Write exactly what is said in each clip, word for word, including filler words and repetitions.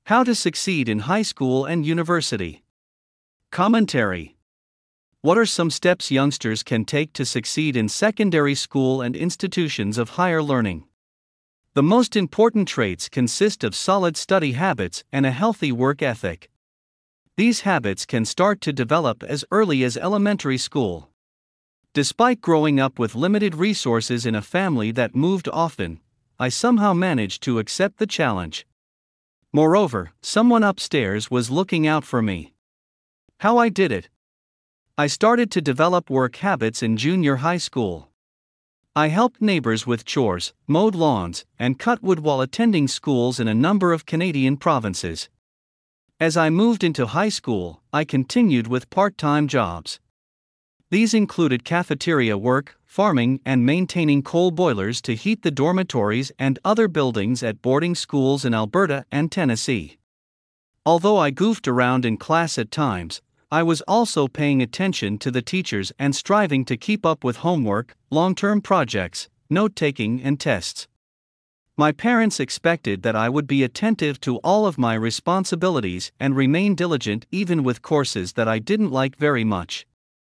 How to succeed in high school and university. Commentary. What are some steps youngsters can take to succeed in secondary school and institutions of higher learning? The most important traits consist of solid study habits and a healthy work ethic. These habits can start to develop as early as elementary school. Despite growing up with limited resources in a family that moved often, I somehow managed to accept the challenge. Moreover, someone upstairs was looking out for me. How I did it? I started to develop work habits in junior high school. I helped neighbors with chores, mowed lawns, and cut wood while attending schools in a number of Canadian provinces. As I moved into high school, I continued with part-time jobs. These included cafeteria work, farming, and maintaining coal boilers to heat the dormitories and other buildings at boarding schools in Alberta and Tennessee. Although I goofed around in class at times, I was also paying attention to the teachers and striving to keep up with homework, long-term projects, note-taking, and tests. My parents expected that I would be attentive to all of my responsibilities and remain diligent even with courses that I didn't like very much.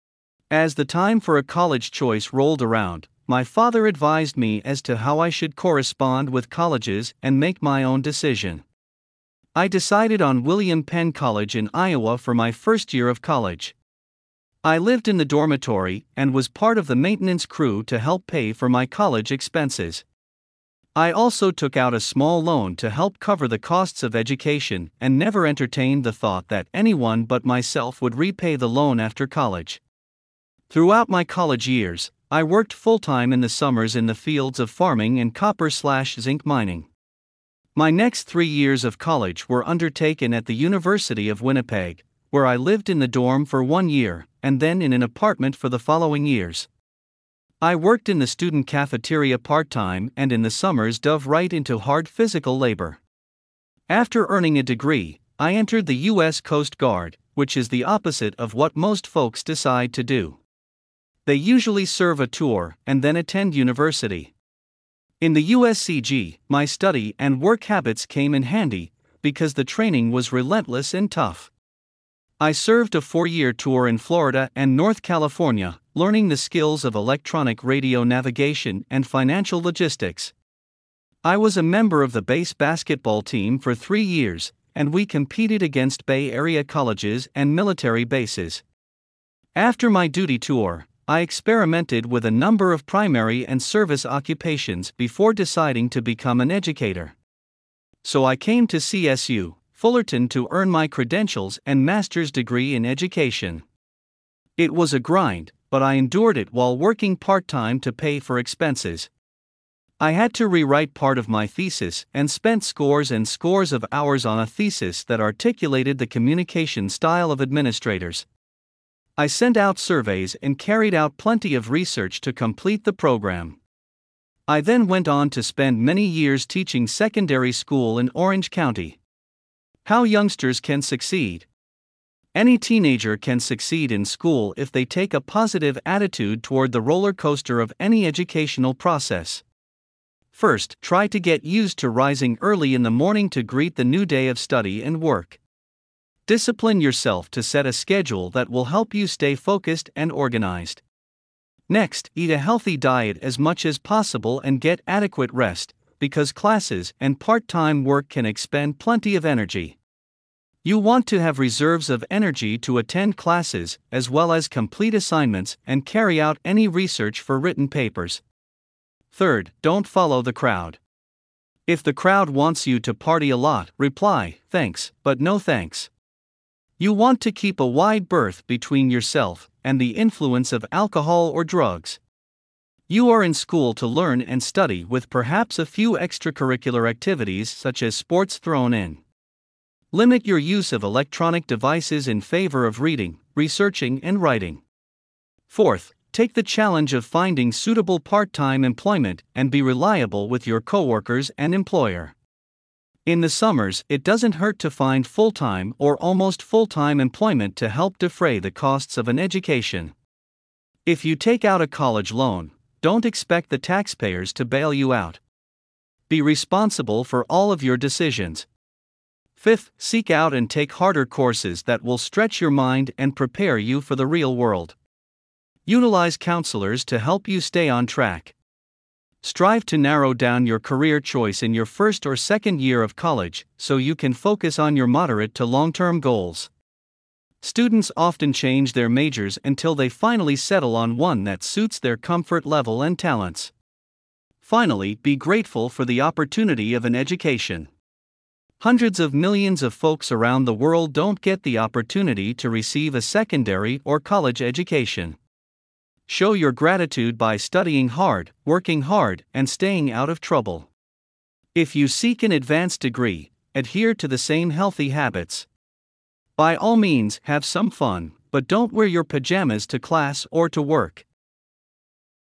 As the time for a college choice rolled around, my father advised me as to how I should correspond with colleges and make my own decision. I decided on William Penn College in Iowa for my first year of college. I lived in the dormitory and was part of the maintenance crew to help pay for my college expenses. I also took out a small loan to help cover the costs of education and never entertained the thought that anyone but myself would repay the loan after college. Throughout my college years, I worked full-time in the summers in the fields of farming and copper-slash-zinc mining. My next three years of college were undertaken at the University of Winnipeg, where I lived in the dorm for one year, and then in an apartment for the following years. I worked in the student cafeteria part-time and in the summers dove right into hard physical labor. After earning a degree, I entered the U S Coast Guard, which is the opposite of what most folks decide to do. They usually serve a tour and then attend university. In the U S C G, my study and work habits came in handy because the training was relentless and tough. I served a four-year tour in Florida and North California, learning the skills of electronic radio navigation and financial logistics. I was a member of the base basketball team for three years, and we competed against Bay Area colleges and military bases. After my duty tour, I experimented with a number of primary and service occupations before deciding to become an educator. So I came to C S U, Fullerton to earn my credentials and master's degree in education. It was a grind, but I endured it while working part-time to pay for expenses. I had to rewrite part of my thesis and spent scores and scores of hours on a thesis that articulated the communication style of administrators. I sent out surveys and carried out plenty of research to complete the program. I then went on to spend many years teaching secondary school in Orange County. How youngsters can succeed. Any teenager can succeed in school if they take a positive attitude toward the roller coaster of any educational process. First, try to get used to rising early in the morning to greet the new day of study and work. Discipline yourself to set a schedule that will help you stay focused and organized. Next, eat a healthy diet as much as possible and get adequate rest, because classes and part-time work can expend plenty of energy. You want to have reserves of energy to attend classes, as well as complete assignments and carry out any research for written papers. Third, don't follow the crowd. If the crowd wants you to party a lot, reply, "Thanks, but no thanks." You want to keep a wide berth between yourself and the influence of alcohol or drugs. You are in school to learn and study with perhaps a few extracurricular activities such as sports thrown in. Limit your use of electronic devices in favor of reading, researching, and writing. Fourth, take the challenge of finding suitable part-time employment and be reliable with your coworkers and employer. In the summers, it doesn't hurt to find full-time or almost full-time employment to help defray the costs of an education. If you take out a college loan, don't expect the taxpayers to bail you out. Be responsible for all of your decisions. Fifth, seek out and take harder courses that will stretch your mind and prepare you for the real world. Utilize counselors to help you stay on track. Strive to narrow down your career choice in your first or second year of college so you can focus on your moderate to long-term goals. Students often change their majors until they finally settle on one that suits their comfort level and talents. Finally, be grateful for the opportunity of an education. Hundreds of millions of folks around the world don't get the opportunity to receive a secondary or college education. Show your gratitude by studying hard, working hard, and staying out of trouble. If you seek an advanced degree, adhere to the same healthy habits. By all means, have some fun, but don't wear your pajamas to class or to work.